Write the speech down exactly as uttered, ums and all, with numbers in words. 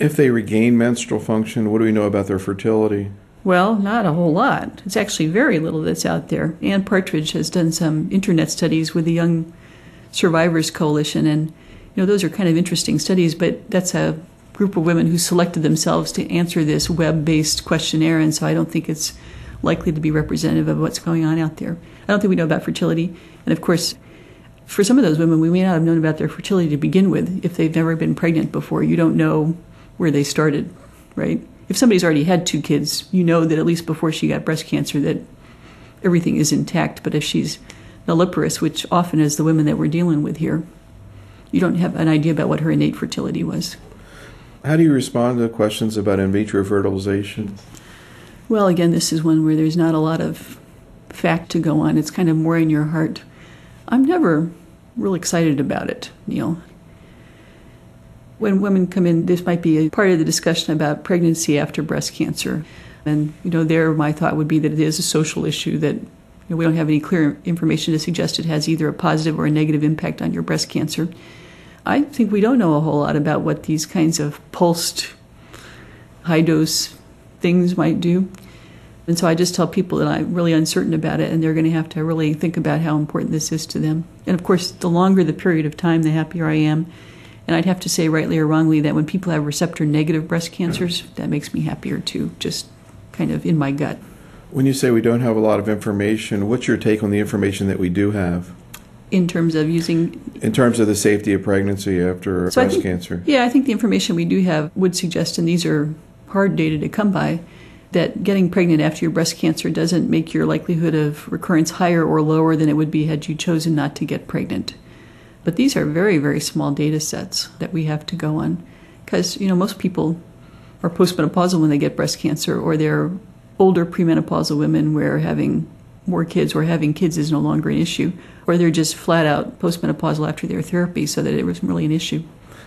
If they regain menstrual function, what do we know about their fertility? Well, not a whole lot. It's actually very little that's out there. Ann Partridge has done some internet studies with the Young Survivors Coalition, and you know those are kind of interesting studies, but that's a group of women who selected themselves to answer this web-based questionnaire, and so I don't think it's likely to be representative of what's going on out there. I don't think we know about fertility, and of course, for some of those women, we may not have known about their fertility to begin with. If they've never been pregnant before, you don't know where they started, right? If somebody's already had two kids, you know that at least before she got breast cancer that everything is intact. But if she's nulliparous, which often is the women that we're dealing with here, you don't have an idea about what her innate fertility was. How do you respond to questions about in vitro fertilization? Well, again, this is one where there's not a lot of fact to go on. It's kind of more in your heart. I'm never real excited about it, Neil. When women come in, this might be a part of the discussion about pregnancy after breast cancer. And, you know, there my thought would be that it is a social issue, that you know, we don't have any clear information to suggest it has either a positive or a negative impact on your breast cancer. I think we don't know a whole lot about what these kinds of pulsed high-dose things might do. And so I just tell people that I'm really uncertain about it, and they're going to have to really think about how important this is to them. And, of course, the longer the period of time, the happier I am. And I'd have to say, rightly or wrongly, that when people have receptor-negative breast cancers, that makes me happier too, just kind of in my gut. When you say we don't have a lot of information, what's your take on the information that we do have? In terms of using... In terms of the safety of pregnancy after so breast think, cancer? Yeah, I think the information we do have would suggest, and these are hard data to come by, that getting pregnant after your breast cancer doesn't make your likelihood of recurrence higher or lower than it would be had you chosen not to get pregnant. But these are very, very small data sets that we have to go on. Because, you know, most people are postmenopausal when they get breast cancer, or they're older premenopausal women where having more kids or having kids is no longer an issue, or they're just flat out postmenopausal after their therapy so that it wasn't really an issue.